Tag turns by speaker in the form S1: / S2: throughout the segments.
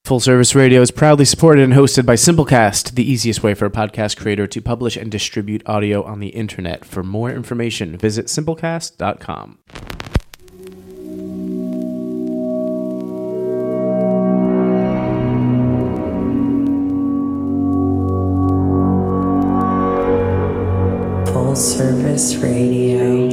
S1: Full Service Radio is proudly supported and hosted by Simplecast, the easiest way for a podcast creator to publish and distribute audio on the internet. For more information, visit simplecast.com.
S2: Full Service Radio.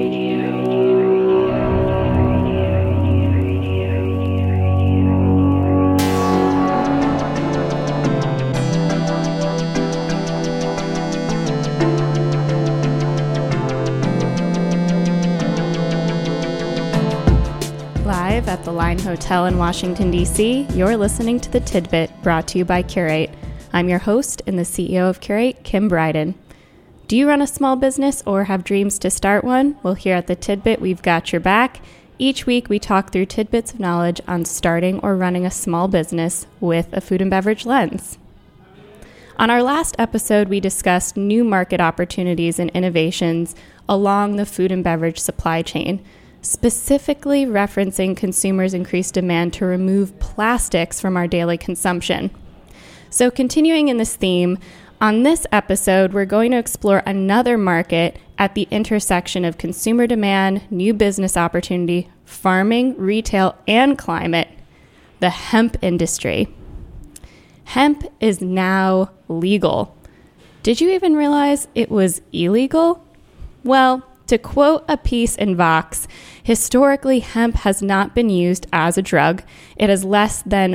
S3: At the Line Hotel in Washington, D.C., you're listening to The Tidbit, brought to you by Curate. I'm your host and the CEO of Curate, Kim Bryden. Do you run a small business or have dreams to start one? Well, here at The Tidbit, we've got your back. Each week, we talk through tidbits of knowledge on starting or running a small business with a food and beverage lens. On our last episode, we discussed new market opportunities and innovations along the food and beverage supply chain, specifically referencing consumers' increased demand to remove plastics from our daily consumption. So continuing in this theme, on this episode, we're going to explore another market at the intersection of consumer demand, new business opportunity, farming, retail, and climate, the hemp industry. Hemp is now legal. Did you even realize it was illegal? Well, to quote a piece in Vox, historically, hemp has not been used as a drug. It has less than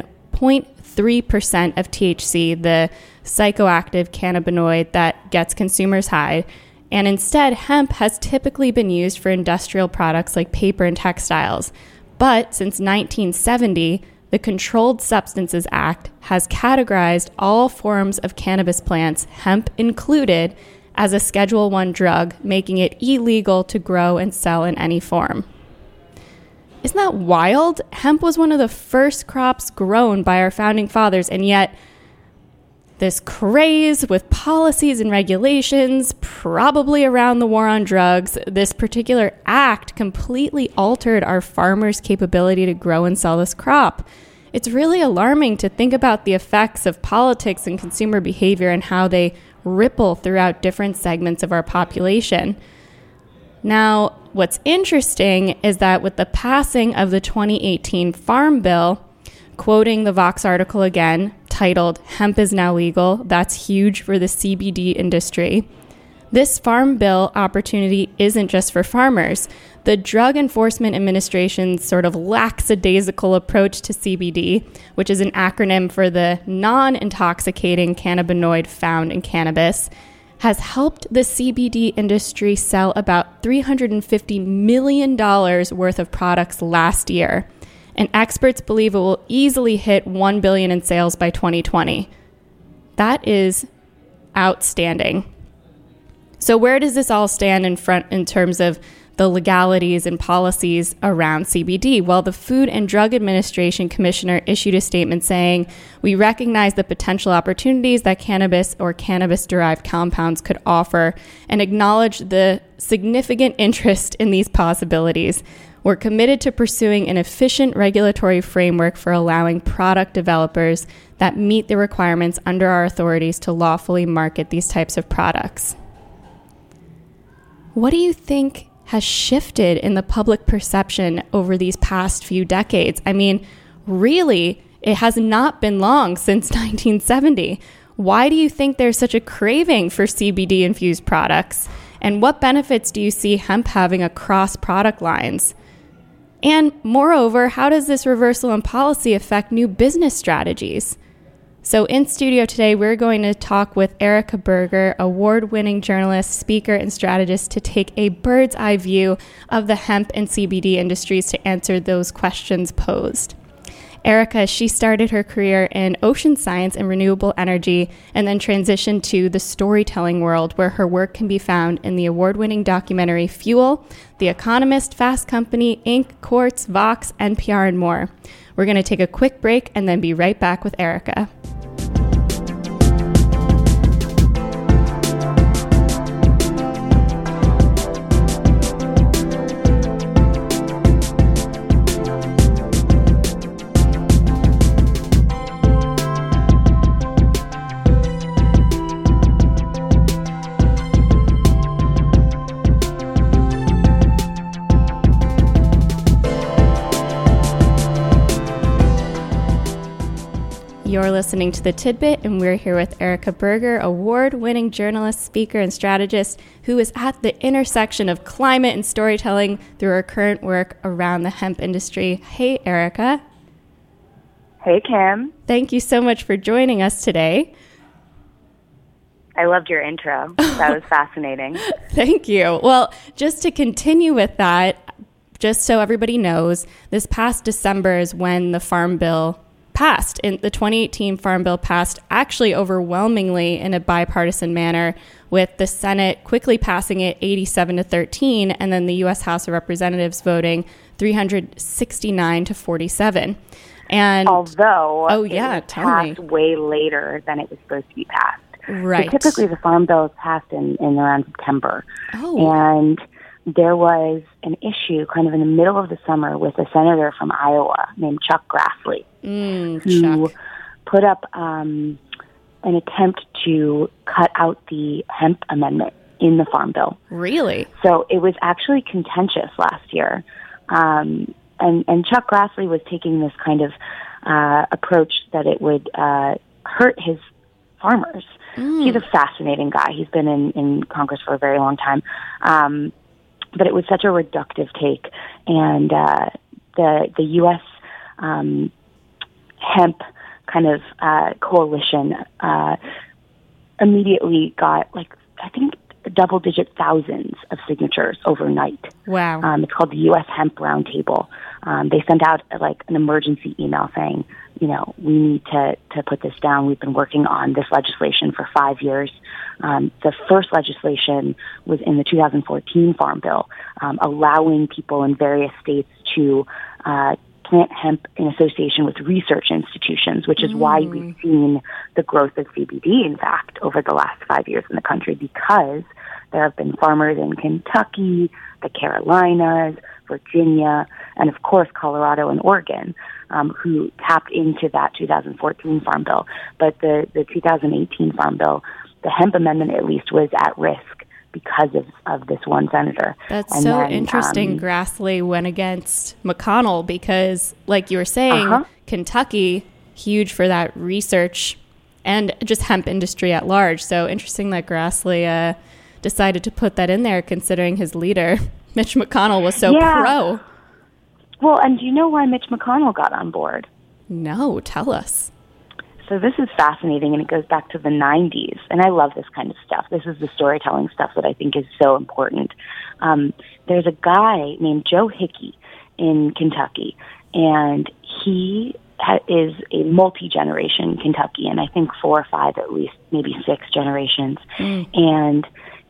S3: 0.3% of THC, the psychoactive cannabinoid that gets consumers high. And instead, hemp has typically been used for industrial products like paper and textiles. But since 1970, the Controlled Substances Act has categorized all forms of cannabis plants, hemp included, as a Schedule I drug, making it illegal to grow and sell in any form. Isn't that wild? Hemp was one of the first crops grown by our founding fathers, and yet this craze with policies and regulations, probably around the war on drugs, this particular act completely altered our farmers' capability to grow and sell this crop. It's really alarming to think about the effects of politics and consumer behavior and how they ripple throughout different segments of our population. Now, what's interesting is that with the passing of the 2018 Farm Bill, quoting the Vox article again, titled, "Hemp is now legal," that's huge for the CBD industry. This Farm Bill opportunity isn't just for farmers. The Drug Enforcement Administration's sort of lackadaisical approach to CBD, which is an acronym for the non-intoxicating cannabinoid found in cannabis, has helped the CBD industry sell about $350 million worth of products last year. And experts believe it will easily hit $1 billion in sales by 2020. That is outstanding. So where does this all stand in terms of the legalities and policies around CBD? Well, the Food and Drug Administration Commissioner issued a statement saying, "We recognize the potential opportunities that cannabis or cannabis-derived compounds could offer and acknowledge the significant interest in these possibilities. We're committed to pursuing an efficient regulatory framework for allowing product developers that meet the requirements under our authorities to lawfully market these types of products." What do you think has shifted in the public perception over these past few decades? I mean, really, it has not been long since 1970. Why do you think there's such a craving for CBD-infused products? And what benefits do you see hemp having across product lines? And moreover, how does this reversal in policy affect new business strategies? So in studio today, we're going to talk with Erica Berger, award-winning journalist, speaker, and strategist, to take a bird's eye view of the hemp and CBD industries to answer those questions posed. Erica, she started her career in ocean science and renewable energy and then transitioned to the storytelling world, where her work can be found in the award-winning documentary Fuel, The Economist, Fast Company, Inc., Quartz, Vox, NPR, and more. We're going to take a quick break and then be right back with Erica. You're listening to The Tidbit, and we're here with Erica Berger, award-winning journalist, speaker, and strategist who is at the intersection of climate and storytelling through her current work around the hemp industry. Hey, Erica.
S4: Hey, Kim.
S3: Thank you so much for joining us today.
S4: I loved your intro. That was fascinating.
S3: Thank you. Well, just to continue with that, just so everybody knows, this past December is when the Farm Bill passed. In the 2018 Farm Bill passed actually overwhelmingly in a bipartisan manner, with the Senate quickly passing it 87-13, and then the U.S. House of Representatives voting 369-47. And
S4: although
S3: it was
S4: passed way later than it was supposed to be passed.
S3: Right.
S4: So typically the Farm Bill is passed in around September.
S3: Oh.
S4: And there was an issue kind of in the middle of the summer with a senator from Iowa named Chuck Grassley, who put up an attempt to cut out the hemp amendment in the Farm Bill.
S3: Really?
S4: So it was actually contentious last year. And Chuck Grassley was taking this kind of approach that it would hurt his farmers. He's a fascinating guy. He's been in Congress for a very long time. But it was such a reductive take. And the U.S. hemp kind of coalition immediately got, I think, double-digit thousands of signatures overnight.
S3: Wow.
S4: It's called the U.S. Hemp Roundtable. They sent out, an emergency email saying, we need to put this down. We've been working on this legislation for 5 years. The first legislation was in the 2014 Farm Bill, allowing people in various states to plant hemp in association with research institutions, which is why we've seen the growth of CBD, in fact, over the last 5 years in the country, because there have been farmers in Kentucky, the Carolinas, Virginia, and of course Colorado and Oregon, who tapped into that 2014 Farm Bill. But the 2018 Farm Bill, the hemp amendment at least, was at risk because of this one senator.
S3: That's interesting. Grassley went against McConnell because, like you were saying, Kentucky, huge for that research and just hemp industry at large. So interesting that Grassley decided to put that in there, considering his leader, Mitch McConnell, was so pro.
S4: Well, and do you know why Mitch McConnell got on board?
S3: No, tell us.
S4: So this is fascinating, and it goes back to the 90s, and I love this kind of stuff. This is the storytelling stuff that I think is so important. There's a guy named Joe Hickey in Kentucky, and he is a multi-generation Kentuckian, I think 4 or 5 at least, maybe 6 generations. And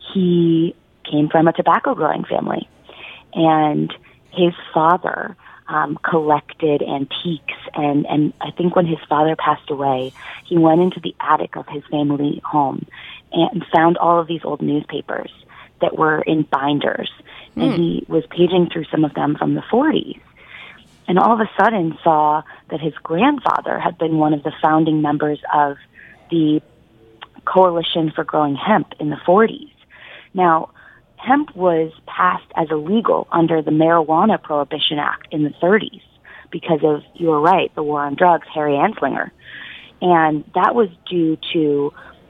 S4: he came from a tobacco-growing family, and his father collected antiques, and I think when his father passed away, he went into the attic of his family home and found all of these old newspapers that were in binders, and he was paging through some of them from the 40s, and all of a sudden saw that his grandfather had been one of the founding members of the Coalition for Growing Hemp in the 40s. Now, hemp was passed as illegal under the Marijuana Prohibition Act in the 30s because of, you were right, the war on drugs, Harry Anslinger. And that was due to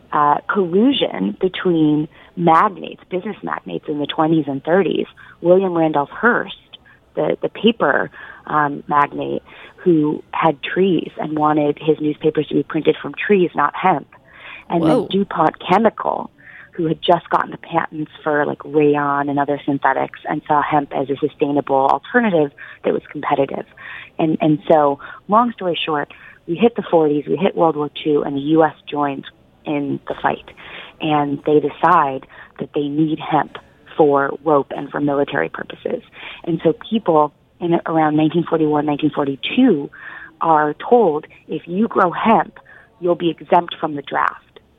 S4: collusion between magnates, business magnates in the 20s and 30s. William Randolph Hearst, the paper magnate who had trees and wanted his newspapers to be printed from trees, not hemp. And then DuPont Chemical, who had just gotten the patents for rayon and other synthetics and saw hemp as a sustainable alternative that was competitive. And so, long story short, we hit the 40s, we hit World War II, and the U.S. joins in the fight. And they decide that they need hemp for rope and for military purposes. And so people in around 1941, 1942 are told, if you grow hemp, you'll be exempt from the draft.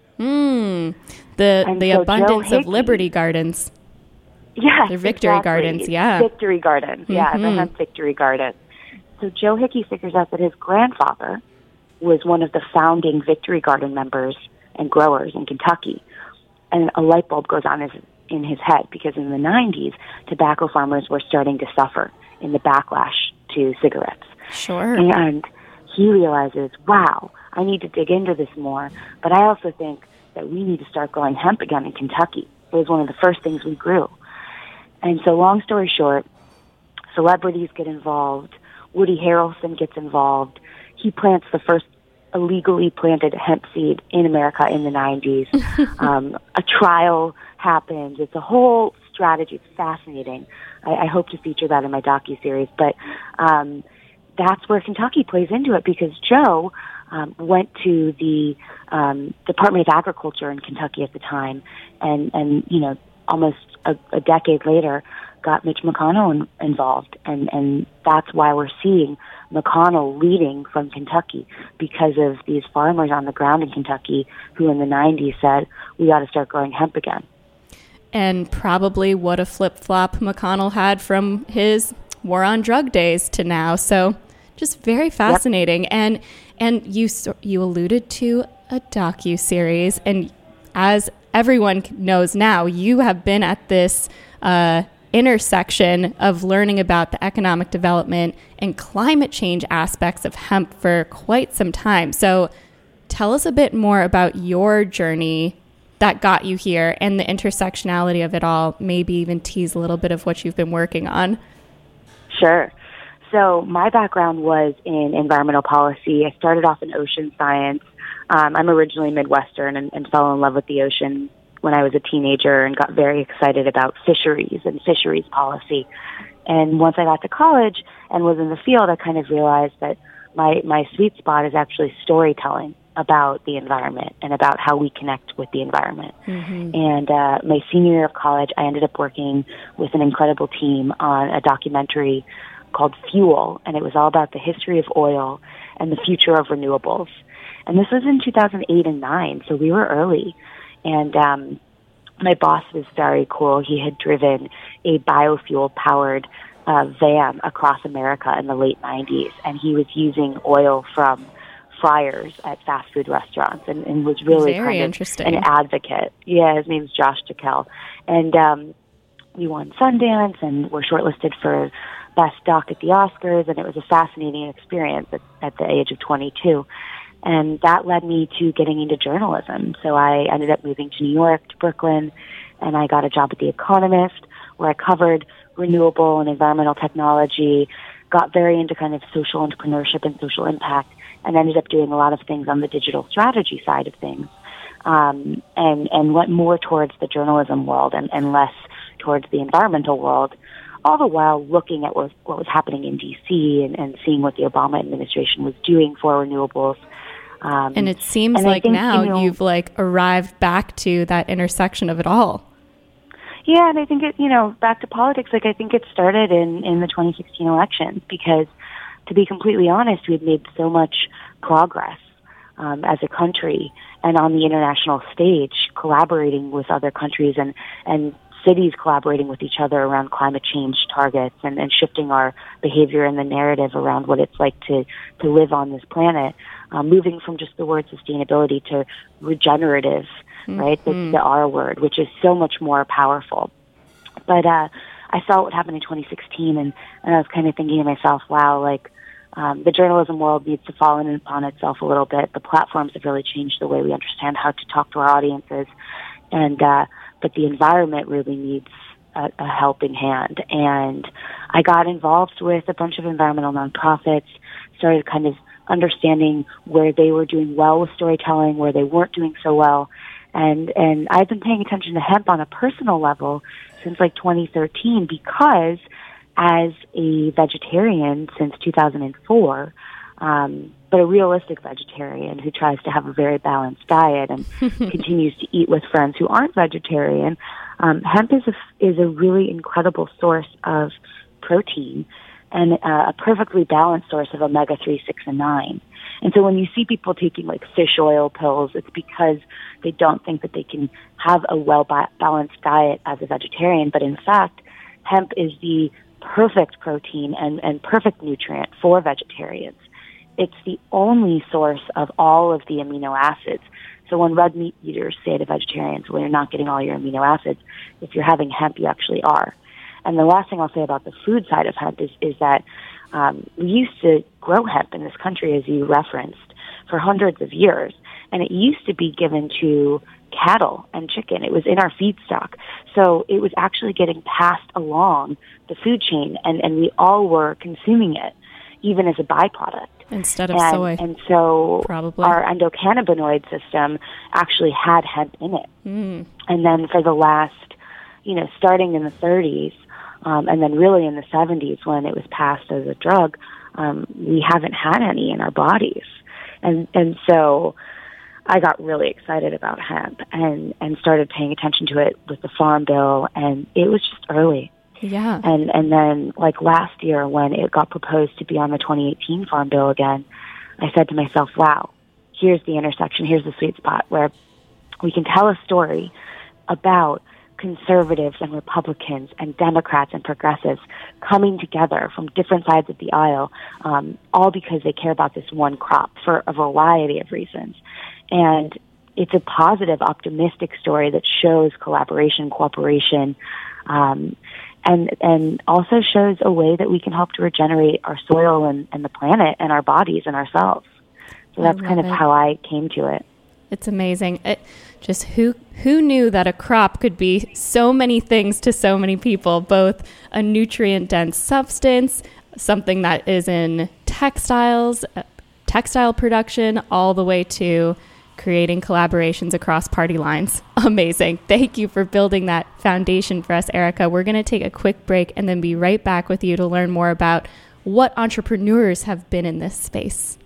S3: The abundance of Liberty Gardens.
S4: Yeah,
S3: they're Victory Gardens, yeah.
S4: Victory Gardens, yeah, the hemp Victory Garden. So Joe Hickey figures out that his grandfather was one of the founding Victory Garden members and growers in Kentucky. And a light bulb goes on in his head, because in the 90s, tobacco farmers were starting to suffer in the backlash to cigarettes.
S3: Sure.
S4: And he realizes, wow, I need to dig into this more. But I also think that we need to start growing hemp again in Kentucky. It was one of the first things we grew. And so long story short, celebrities get involved. Woody Harrelson gets involved. He plants the first illegally planted hemp seed in America in the 90s. A trial happens. It's a whole strategy. It's fascinating. I hope to feature that in my docuseries. But that's where Kentucky plays into it, because Joe went to the Department of Agriculture in Kentucky at the time, and you know, almost a decade later, got Mitch McConnell involved, and that's why we're seeing McConnell leading from Kentucky, because of these farmers on the ground in Kentucky who in the 90s said, we got to start growing hemp again. And
S3: probably what a flip-flop McConnell had from his war on drug days to now. So just very fascinating. Yep. And you alluded to a docuseries, and as everyone knows now, you have been at this intersection of learning about the economic development and climate change aspects of hemp for quite some time. So tell us a bit more about your journey that got you here and the intersectionality of it all. Maybe even tease a little bit of what you've been working on.
S4: Sure. So my background was in environmental policy. I started off in ocean science. I'm originally Midwestern and fell in love with the ocean when I was a teenager and got very excited about fisheries and fisheries policy. And once I got to college and was in the field, I kind of realized that my sweet spot is actually storytelling about the environment and about how we connect with the environment. Mm-hmm. And my senior year of college, I ended up working with an incredible team on a documentary called Fuel, and it was all about the history of oil and the future of renewables. And this was in 2008 and 9, so we were early. And my boss was very cool. He had driven a biofuel-powered van across America in the late 90s, and he was using oil from fryers at fast food restaurants, and was really
S3: very
S4: kind of an advocate. Yeah, his name's Josh Jekyll. And we won Sundance, and were shortlisted for Best Doc at the Oscars, and it was a fascinating experience at the age of 22. And that led me to getting into journalism. So I ended up moving to New York, to Brooklyn, and I got a job at The Economist, where I covered renewable and environmental technology, got very into kind of social entrepreneurship and social impact, and ended up doing a lot of things on the digital strategy side of things, and went more towards the journalism world and less towards the environmental world, all the while looking at what was happening in D.C. and seeing what the Obama administration was doing for renewables.
S3: And it seems like now you've arrived back to that intersection of it all.
S4: Yeah, and I think back to politics, I think it started in the 2016 elections, because to be completely honest, we had made so much progress as a country and on the international stage, collaborating with other countries and cities collaborating with each other around climate change targets and shifting our behavior and the narrative around what it's like to live on this planet, moving from just the word sustainability to regenerative, mm-hmm. right? The R word, which is so much more powerful. But I saw what happened in 2016, and I was kind of thinking to myself, wow, the journalism world needs to fall in upon itself a little bit. The platforms have really changed the way we understand how to talk to our audiences, but the environment really needs a helping hand. And I got involved with a bunch of environmental nonprofits, started kind of understanding where they were doing well with storytelling, where they weren't doing so well. And I've been paying attention to hemp on a personal level since 2013, because as a vegetarian since 2004, but a realistic vegetarian who tries to have a very balanced diet and continues to eat with friends who aren't vegetarian, hemp is a really incredible source of protein and a perfectly balanced source of omega-3, 6, and 9. And so when you see people taking fish oil pills, it's because they don't think that they can have a well-balanced diet as a vegetarian. But in fact, hemp is the perfect protein and perfect nutrient for vegetarians. It's the only source of all of the amino acids. So when red meat eaters say to vegetarians, well, you're not getting all your amino acids, if you're having hemp, you actually are. And the last thing I'll say about the food side of hemp is that We used to grow hemp in this country, as you referenced, for hundreds of years, and it used to be given to cattle and chicken. It was in our feedstock. So it was actually getting passed along the food chain, and we all were consuming it, even as a byproduct.
S3: Instead of soy.
S4: And so
S3: probably.
S4: Our endocannabinoid system actually had hemp in it. And then for the last, starting in the 30s, and then really in the 70s when it was passed as a drug, we haven't had any in our bodies. And so I got really excited about hemp and started paying attention to it with the Farm Bill, and it was just early.
S3: Yeah.
S4: And then, like last year when it got proposed to be on the 2018 Farm Bill again, I said to myself, wow, here's the intersection, here's the sweet spot where we can tell a story about conservatives and Republicans and Democrats and progressives coming together from different sides of the aisle, all because they care about this one crop for a variety of reasons. And it's a positive, optimistic story that shows collaboration, cooperation, and also shows a way that we can help to regenerate our soil and the planet and our bodies and ourselves. So that's kind of how I came to it.
S3: It's amazing. Just who knew that a crop could be so many things to so many people, both a nutrient-dense substance, something that is in textiles, textile production, all the way to creating collaborations across party lines. Amazing. Thank you for building that foundation for us, Erica. We're going to take a quick break and then be right back with you to learn more about what entrepreneurs have been in this space.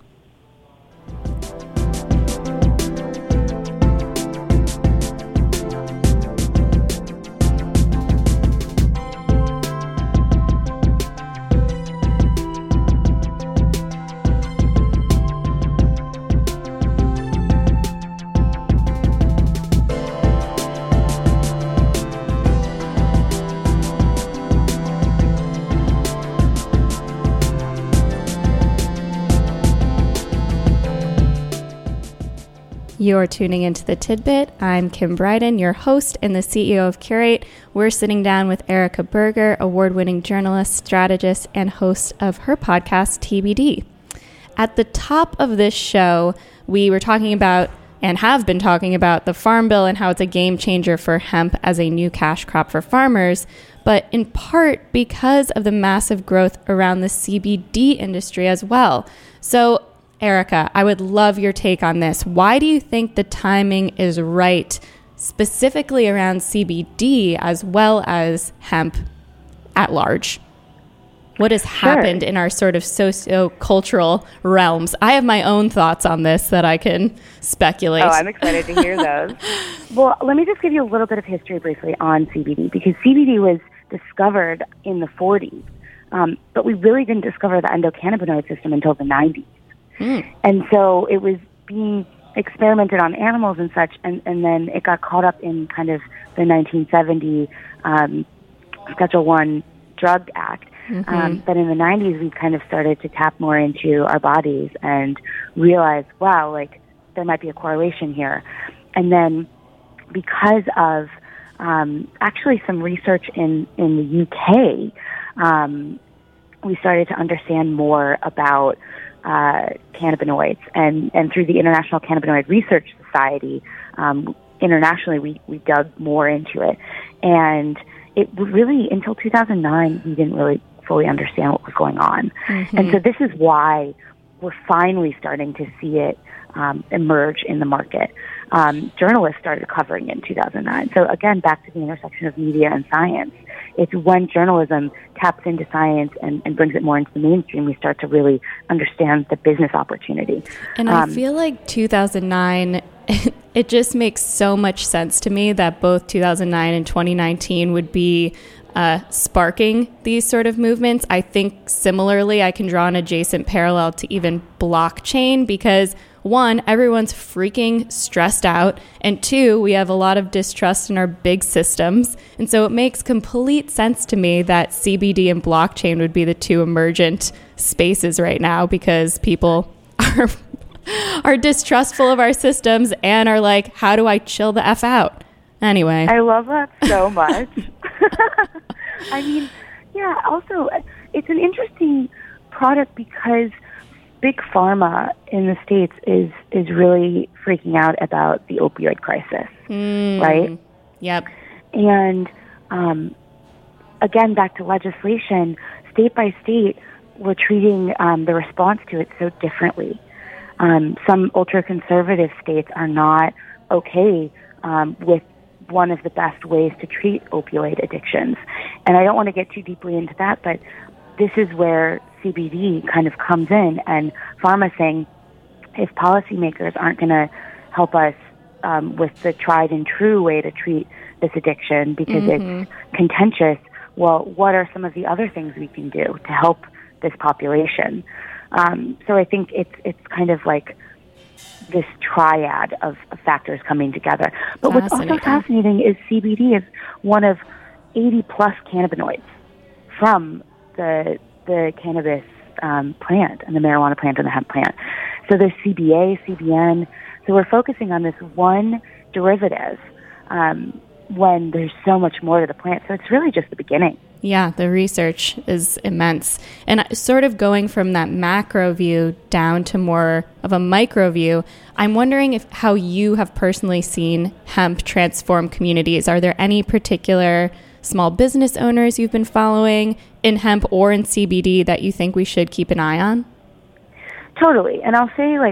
S3: You're tuning into The Tidbit. I'm Kim Bryden, your host and the CEO of Curate. We're sitting down with Erica Berger, award-winning journalist, strategist, and host of her podcast, TBD. At the top of this show, we were talking about and have been talking about the Farm Bill and how it's a game changer for hemp as a new cash crop for farmers, but in part because of the massive growth around the CBD industry as well. So Erica, I would love your take on this. Why do you think the timing is right, specifically around CBD as well as hemp at large? What has happened in our sort of socio-cultural realms? I have my own thoughts on this that I can speculate.
S4: Oh, I'm excited to hear those. Well, let me just give you a little bit of history briefly on CBD, because CBD was discovered in the 40s, but we really didn't discover the endocannabinoid system until the 90s. And so it was being experimented on animals and such, and then it got caught up in kind of the 1970 Schedule I Drug Act. But in the 90s, we kind of started to tap more into our bodies and realize, wow, like there might be a correlation here. And then because of actually some research in the UK, we started to understand more about cannabinoids, and through the International Cannabinoid Research Society, internationally we dug more into it, and it really, until 2009, we didn't really fully understand what was going on. And so this is why we're finally starting to see it emerge in the market. Journalists started covering it in 2009. So again, back to the intersection of media and science. It's when journalism taps into science and brings it more into the mainstream, we start to really understand the business opportunity.
S3: And I feel like 2009, it just makes so much sense to me that both 2009 and 2019 would be sparking these sort of movements. I think similarly, I can draw an adjacent parallel to even blockchain, because one, everyone's freaking stressed out, and two, we have a lot of distrust in our big systems. And so it makes complete sense to me that CBD and blockchain would be the two emergent spaces right now, because people are distrustful of our systems and are like, how do I chill the F out? Anyway.
S4: I love that so much. I mean, yeah, also, it's an interesting product because big pharma in the States is really freaking out about the opioid crisis, right?
S3: Yep.
S4: And again, back to legislation, state by state, we're treating the response to it so differently. Some ultra-conservative states are not okay with one of the best ways to treat opioid addictions. And I don't want to get too deeply into that, but this is where CBD kind of comes in, and pharma saying, if policymakers aren't going to help us with the tried and true way to treat this addiction because it's contentious, well, what are some of the other things we can do to help this population? So I think it's kind of like this triad of factors coming together. But what's also fascinating is CBD is one of 80 plus cannabinoids from the cannabis plant and the marijuana plant and the hemp plant. So there's CBA, CBN. So we're focusing on this one derivative when there's so much more to the plant. So it's really just the beginning.
S3: Yeah, the research is immense. And sort of going from that macro view down to more of a micro view, I'm wondering how you have personally seen hemp transform communities. Are there any particular small business owners you've been following in hemp or in CBD that you think we should keep an eye on?
S4: Totally. And I'll say,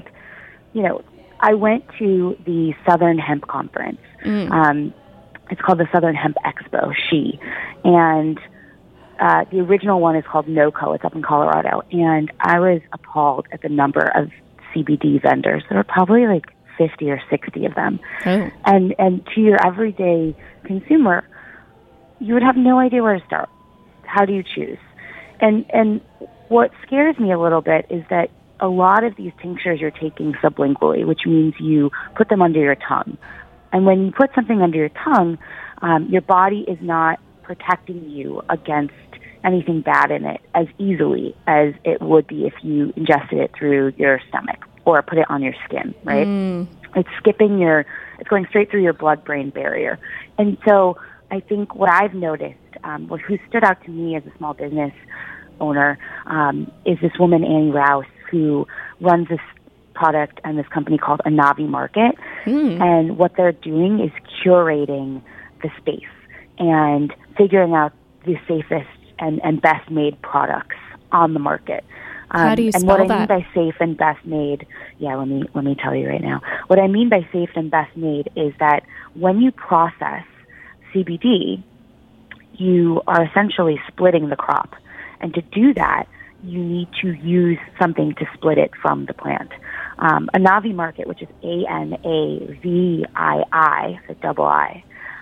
S4: I went to the Southern Hemp Conference. It's called the Southern Hemp Expo, and the original one is called NOCO. It's up in Colorado. And I was appalled at the number of CBD vendors. There were probably 50 or 60 of them.
S3: Oh.
S4: And to your everyday consumer, you would have no idea where to start. How do you choose? And what scares me a little bit is that a lot of these tinctures you're taking sublingually, which means you put them under your tongue. And when you put something under your tongue, your body is not protecting you against anything bad in it as easily as it would be if you ingested it through your stomach or put it on your skin, right? It's going straight through your blood-brain barrier. And so I think what I've noticed, who stood out to me as a small business owner, is this woman, Annie Rouse, who runs this product and this company called Anavi Market. And what they're doing is curating the space and figuring out the safest and best made products on the market.
S3: How do you spell
S4: that? And what I
S3: that?
S4: mean by safe and best made, let me tell you right now. What I mean by safe and best made is that when you process CBD, you are essentially splitting the crop. And to do that, you need to use something to split it from the plant. Anavi Market, which is ANAVII, so double I,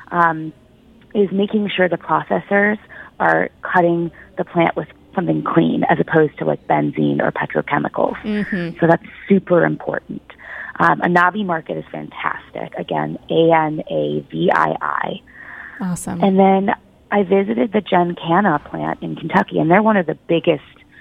S4: is making sure the processors are cutting the plant with something clean as opposed to benzene or petrochemicals. So that's super important. Anavi Market is fantastic. Again, ANAVII.
S3: Awesome.
S4: And then I visited the Gencana plant in Kentucky, and they're one of the biggest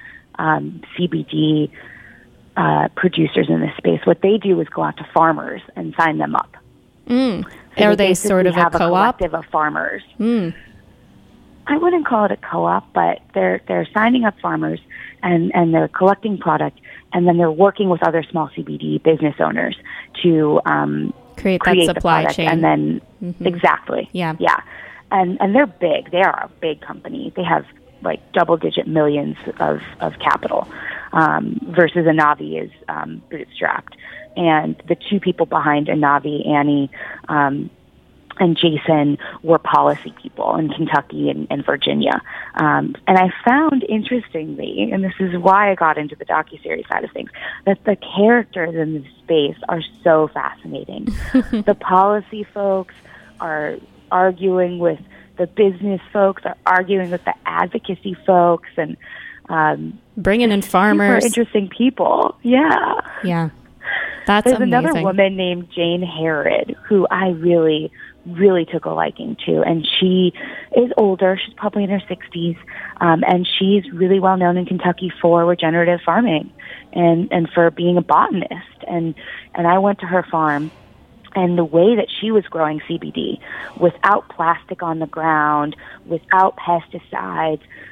S4: CBD producers in this space. What they do is go out to farmers and sign them up. So
S3: Are they sort of a co-op?
S4: A collective of farmers. I wouldn't call it a co-op, but they're signing up farmers and they're collecting product, and then they're working with other small CBD business owners to
S3: create that supply chain.
S4: And then exactly,
S3: yeah.
S4: And they're big. They are a big company. They have double-digit millions of capital, versus Anavi is bootstrapped. And the two people behind Anavi, Annie and Jason, were policy people in Kentucky and Virginia. And I found, interestingly, and this is why I got into the docuseries side of things, that the characters in this space are so fascinating. The policy folks are arguing with the business folks, are arguing with the advocacy folks, and
S3: bringing in farmers.
S4: Super interesting people.
S3: Yeah. That's
S4: There's
S3: amazing.
S4: another woman named Jane Harrod who I really, really took a liking to, and she is older. She's probably in her 60s, and she's really well known in Kentucky for regenerative farming and for being a botanist. And I went to her farm, and the way that she was growing CBD without plastic on the ground, without pesticides,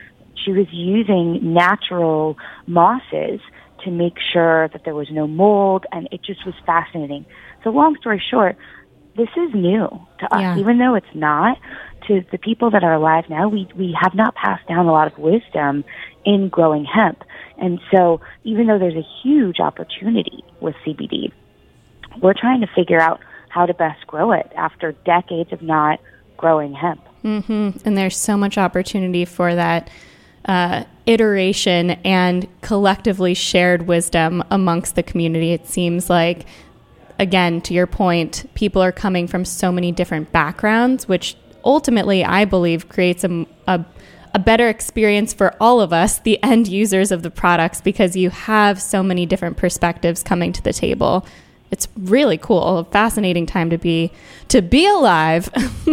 S4: she was using natural mosses to make sure that there was no mold, and it just was fascinating. So long story short, this is new to us, even though it's not. To the people that are alive now, we have not passed down a lot of wisdom in growing hemp. And so even though there's a huge opportunity with CBD, we're trying to figure out how to best grow it after decades of not growing hemp.
S3: Mm-hmm. And there's so much opportunity for that iteration and collectively shared wisdom amongst the community. It seems like, again, to your point, people are coming from so many different backgrounds, which ultimately, I believe, creates a better experience for all of us, the end users of the products, because you have so many different perspectives coming to the table. It's really cool, a fascinating time to be alive.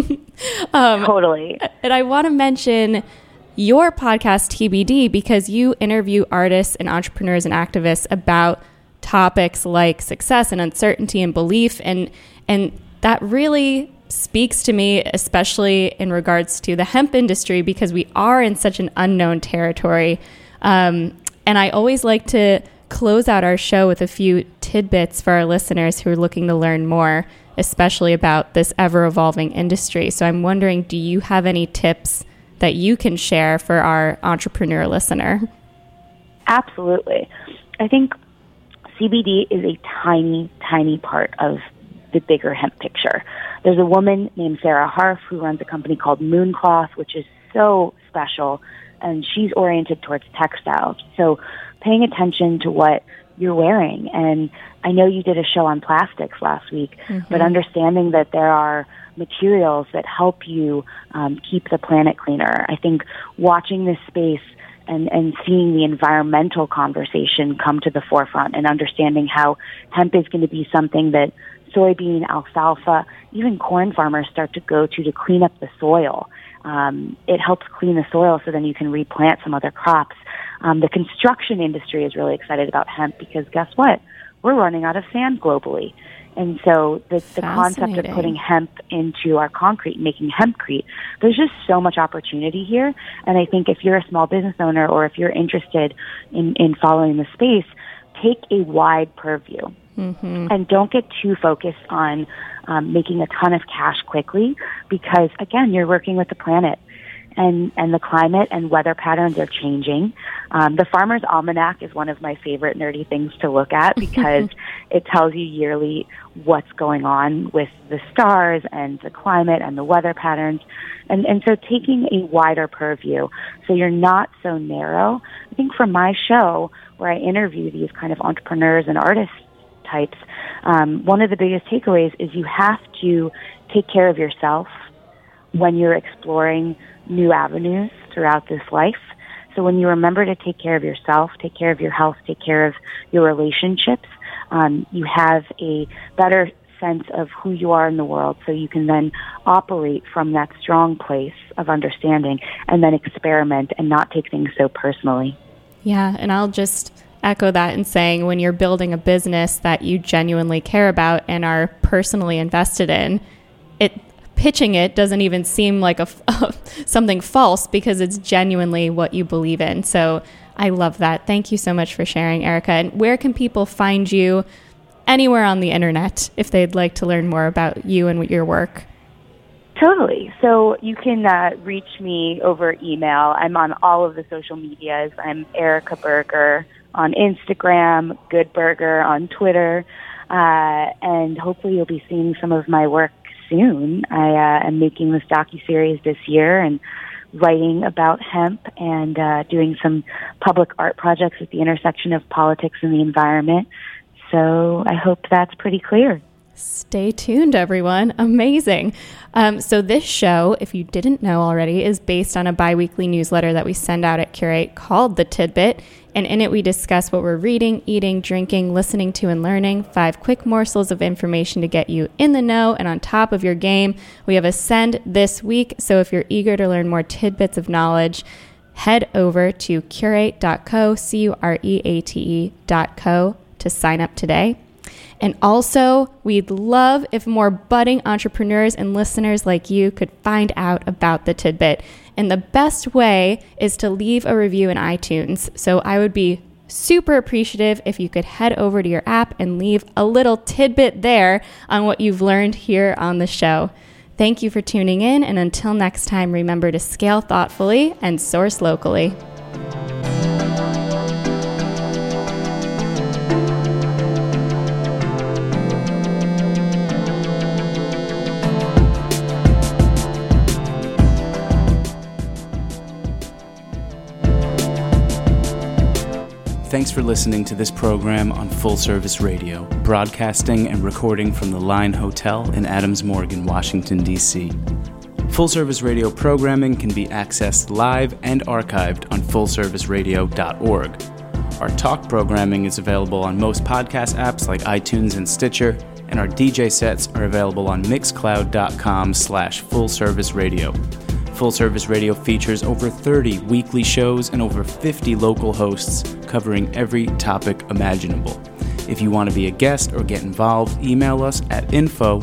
S4: Totally.
S3: And I want to mention your podcast, TBD, because you interview artists and entrepreneurs and activists about topics like success and uncertainty and belief. And that really speaks to me, especially in regards to the hemp industry, because we are in such an unknown territory. And I always like to close out our show with a few tidbits for our listeners who are looking to learn more, especially about this ever-evolving industry. So I'm wondering, do you have any tips that you can share for our entrepreneur listener?
S4: Absolutely. I think CBD is a tiny, tiny part of the bigger hemp picture. There's a woman named Sarah Harf who runs a company called Mooncloth, which is so special, and she's oriented towards textiles. So paying attention to what you're wearing. And I know you did a show on plastics last week, but understanding that there are materials that help you keep the planet cleaner. I think watching this space and seeing the environmental conversation come to the forefront and understanding how hemp is going to be something that soybean, alfalfa, even corn farmers start to go to clean up the soil. It helps clean the soil so then you can replant some other crops. The construction industry is really excited about hemp because guess what? We're running out of sand globally. And so the concept of putting hemp into our concrete, making hempcrete, there's just so much opportunity here. And I think if you're a small business owner or if you're interested in following the space, take a wide purview. And don't get too focused on making a ton of cash quickly because, again, you're working with the planet. And the climate and weather patterns are changing. The Farmer's Almanac is one of my favorite nerdy things to look at because it tells you yearly what's going on with the stars and the climate and the weather patterns. And so taking a wider purview so you're not so narrow. I think for my show where I interview these kind of entrepreneurs and artists types, one of the biggest takeaways is you have to take care of yourself when you're exploring new avenues throughout this life. So when you remember to take care of yourself, take care of your health, take care of your relationships, you have a better sense of who you are in the world so you can then operate from that strong place of understanding and then experiment and not take things so personally. Yeah,
S3: and I'll just echo that in saying when you're building a business that you genuinely care about and are personally invested in, pitching it doesn't even seem like something false because it's genuinely what you believe in. So I love that. Thank you so much for sharing, Erica. And where can people find you anywhere on the internet if they'd like to learn more about you and your work?
S4: Totally. So you can reach me over email. I'm on all of the social medias. I'm Erica Berger on Instagram, Good Burger on Twitter, and hopefully you'll be seeing some of my work soon. I am making this docuseries this year and writing about hemp and doing some public art projects at the intersection of politics and the environment. So I hope that's pretty clear.
S3: Stay tuned, everyone. Amazing. So this show, if you didn't know already, is based on a bi-weekly newsletter that we send out at Curate called The Tidbit. And in it, we discuss what we're reading, eating, drinking, listening to, and learning. 5 quick morsels of information to get you in the know and on top of your game. We have a send this week. So if you're eager to learn more tidbits of knowledge, head over to curate.co, CUREATE.co to sign up today. And also, we'd love if more budding entrepreneurs and listeners like you could find out about The Tidbit. And the best way is to leave a review in iTunes. So I would be super appreciative if you could head over to your app and leave a little tidbit there on what you've learned here on the show. Thank you for tuning in, and until next time, remember to scale thoughtfully and source locally.
S1: Thanks for listening to this program on Full Service Radio, broadcasting and recording from the Line Hotel in Adams Morgan, Washington, D.C. Full Service Radio programming can be accessed live and archived on fullserviceradio.org. Our talk programming is available on most podcast apps like iTunes and Stitcher, and our DJ sets are available on mixcloud.com/fullserviceradio. Full Service Radio features over 30 weekly shows and over 50 local hosts covering every topic imaginable. If you want to be a guest or get involved, email us at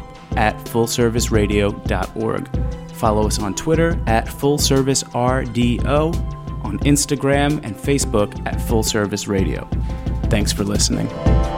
S1: info@fullserviceradio.org. Follow us on Twitter @FullServiceRDO, on Instagram and Facebook @Full Service Radio. Thanks for listening.